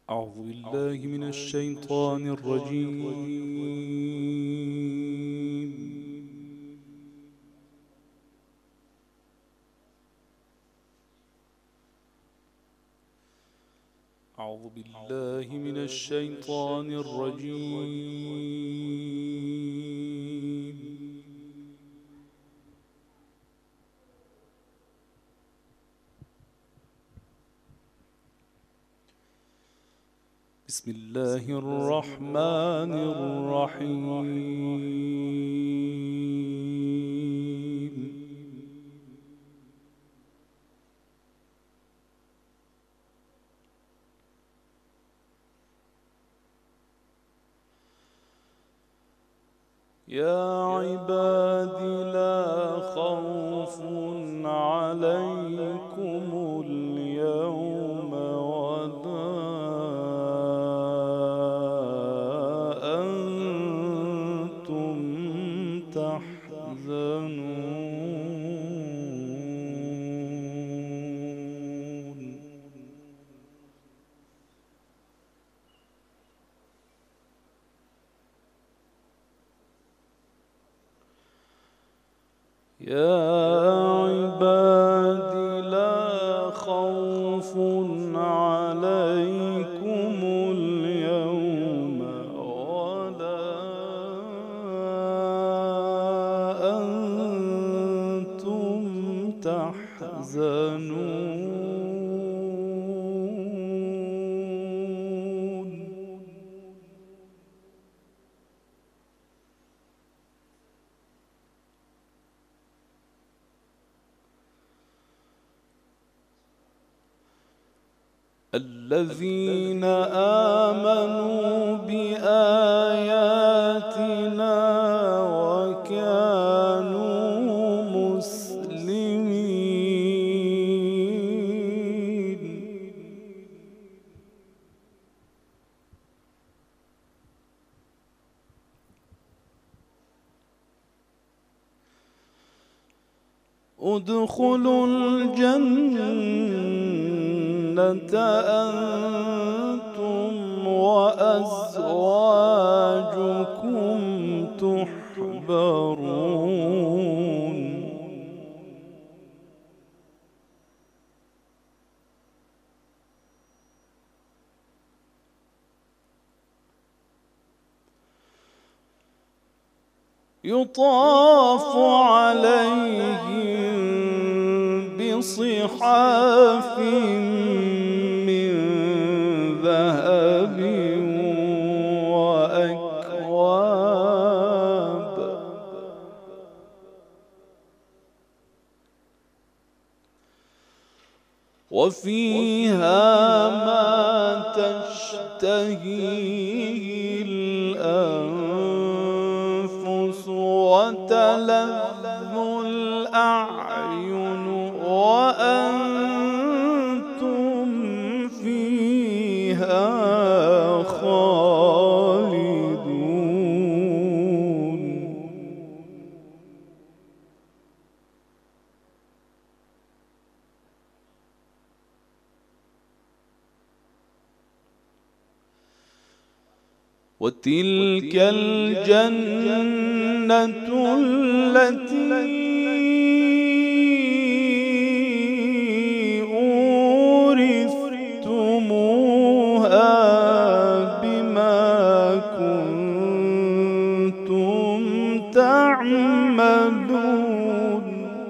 أعوذ بالله من الشيطان الرجيم. أعوذ بالله من الشيطان الرجيم. بسم الله الرحمن الرحيم. يا عباد لا خوف عليكم اليوم ولا أنتم تحزنون. يا عباد لا خوف عليكم اليوم ولا أنتم تحزنون. الذين آمنوا بآياتنا وكانوا مسلمين. ادخلوا الجنة أنتم وأزواجكم تحبرون. يطاف عليهم بصحاف من ذهب وأكواب وفيها ما تشتهيه الأنفس وتلذ الأعين وأنتم فيها خالدون. وتلك الجنة التي أورثتموها بما كنتم تعملون.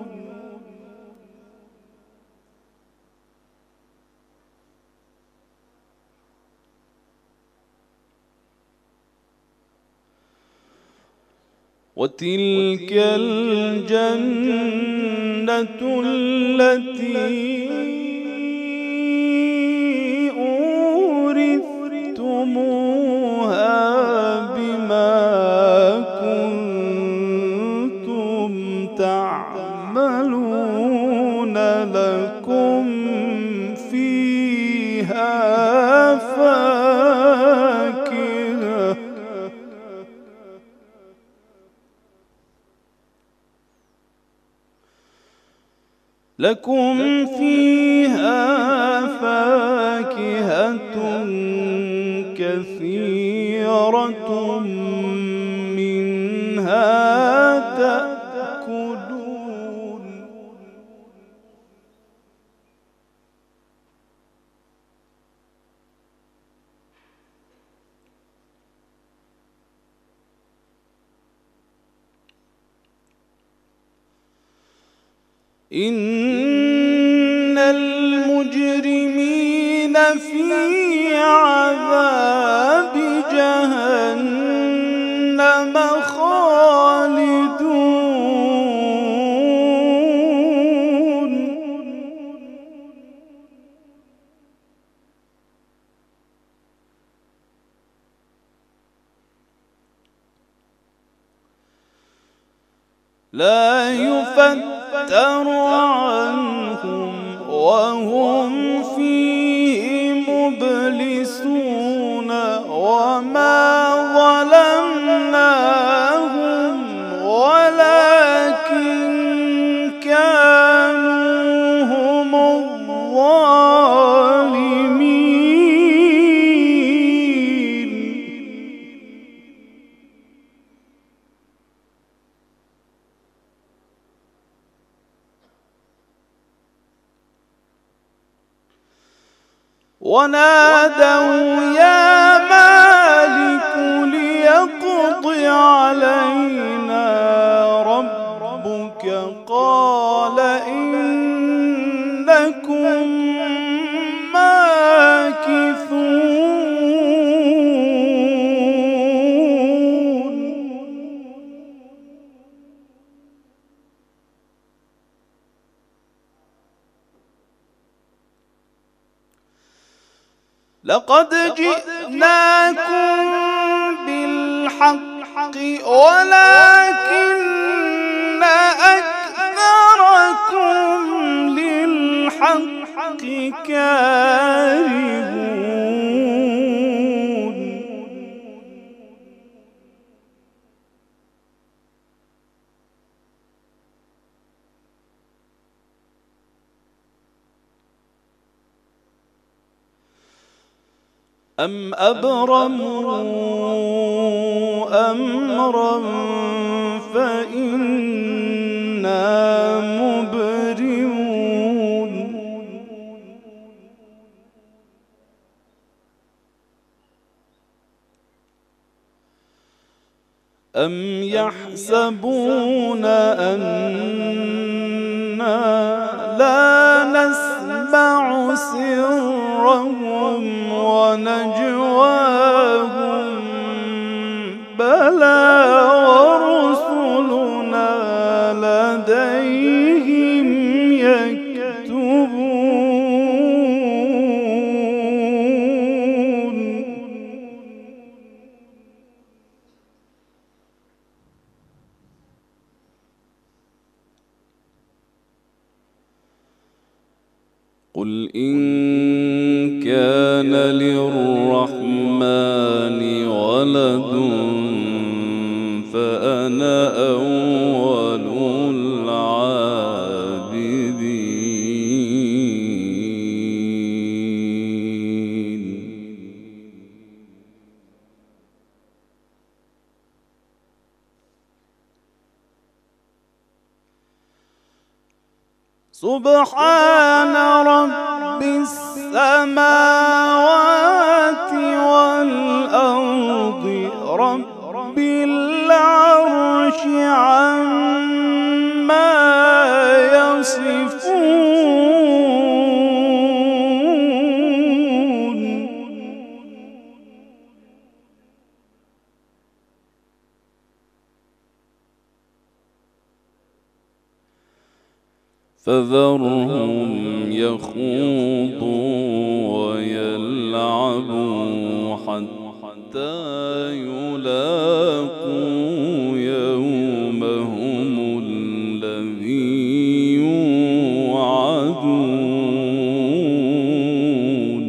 وتلك الجنة التي أورثتموها بما كنتم تعملون لكم فيها فاكهة كثيرة منها تأكلون إن المجرمين في عذاب جهنم خالدون لا يفتر عنهم وهم فيه مبلسون وما ظلمناهم ولكن كانوا هم الظالمين ونادوا يا مالك ليقض علينا ربك قال إنكم ماكثون لقد جئناكم بالحق ولكن أكثركم للحق كارهون أم أبرموا أمرا فإنا مبرمون أم يحسبون أنا لا نسمع سرهم ونجواهم بلى ورسلنا لديهم يكتبون قل إن كان للرحمن ولد فأنا أول العابدين سبحان رب السماوات والأرض رب العرش عما يصفون فذرهم يخوضوا ويلعبوا حتى يلاقوا يومهم الذي يوعدون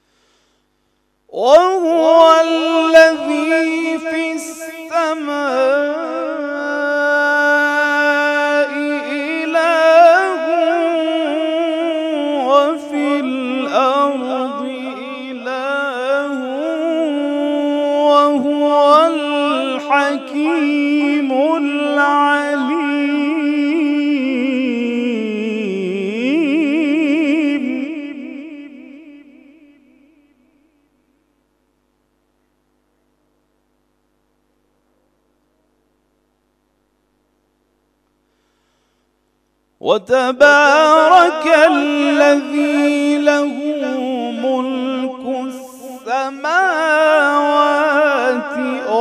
وهو الذي في السماء وهو الحكيم العليم. وتبارك الذي له ملك السماوات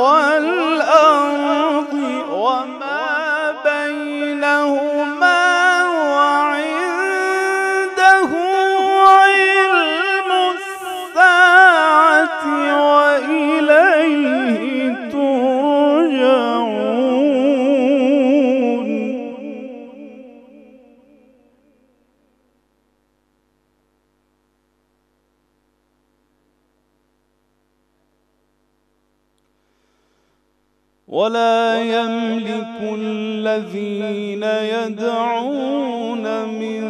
والأرض وما بينهما وعنده علم الساعة وإليه ترجعون. ولا يملك الذين يدعون من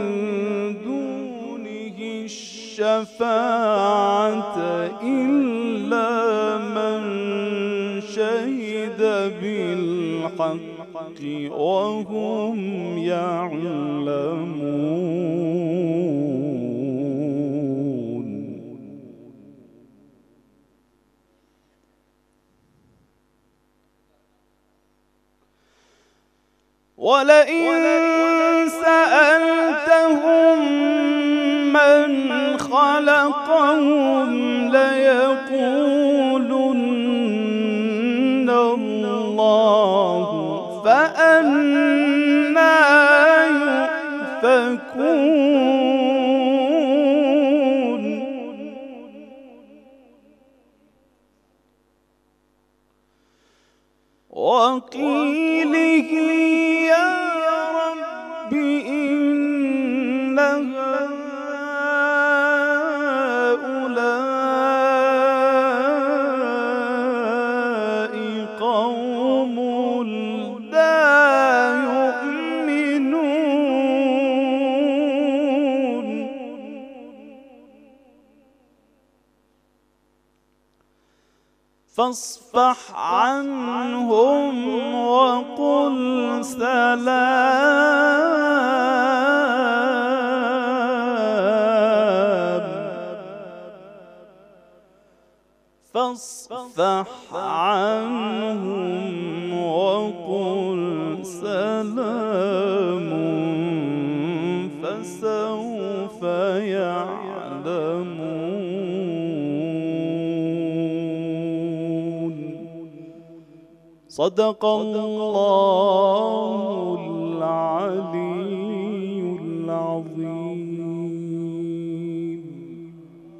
دونه الشفاعة إلا من شهد بالحق وهم يعلمون. ولئن سألتهم من خلقهم ليقولن الله فأنى يؤفكون. وقيله يا رب إن هؤلاء قوم لا يؤمنون. فاصفح عنهم وقل سلام. فاصفح عنهم وقل سلام فسوف يعلمون. صدق الله